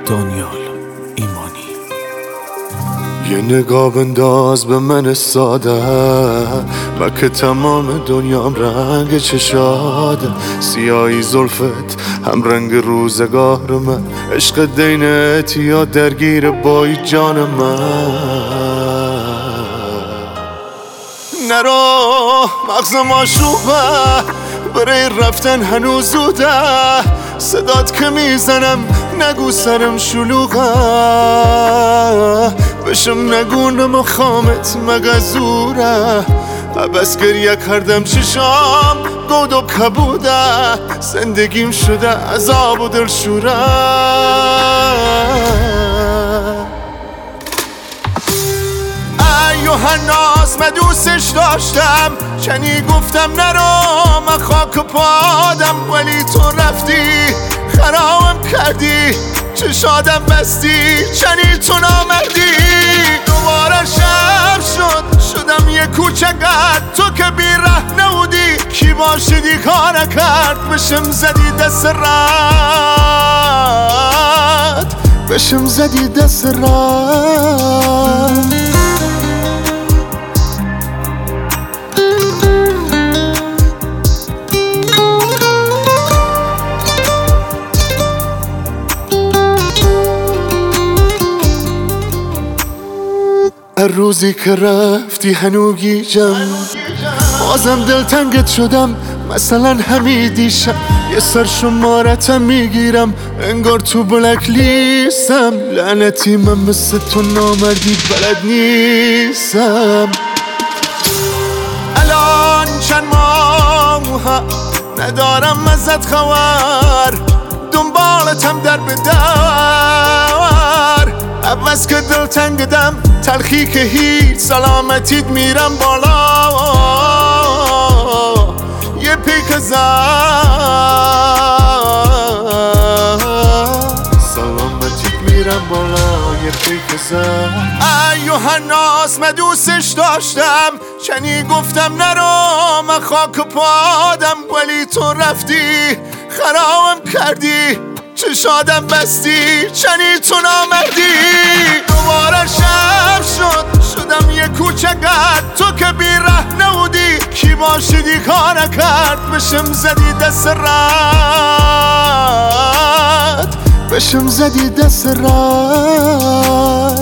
دانیال ایمانی. یه نگاه بنداز به من ساده، من که تمام دنیام رنگ چشاده. سیاهی زلفت هم رنگ روزگار من، عشق دینت یا درگیر بای جان من. نرو مغزم آشوبه، برای رفتن هنوز زوده. صدات که میزنم نگو سرم شلوغه، بشم نگو نمخامت مگزوره. بس گریه کردم چشام گود و کبوده، زندگیم شده عذاب و دلشوره. هنوز من دوستش داشتم، چنی گفتم نرو من خاک پادم، ولی تو رفتی خرابم کردی، چشادم بستی چنی تو نامردی. دوباره شب شدم یه کوچگت، تو که بی ره نبودی کی باشدی کار کرد. بشم زدی دست رد، بشم زدی دست رد. روزی که رفتی هنو گیجم، بازم دلتنگت شدم مثلا همیدیشم. یه سر شمارتم میگیرم انگار تو بلک لیستم. لعنتی من مثل تو نامردی بلد نیستم. الان چند ماه ندارم ازت خبر، دنبالتم در بدر. عوض که دلتنگدم تلخی که هیچ، سلامتیت میرم بالا یه پیک زد. سلامتیت میرم بالا یه پیک زد. ایو هنوز من دوستش داشتم، چنی گفتم نرو من خاک پادم، ولی تو رفتی خرابم کردی، چشادم بستی چنی تو نامردی. دوباره شب شدم یه کوچگت، تو که بی ره نبودی کی باشدی کار کرد. بشم زدی دست رد، بشم زدی دست رد.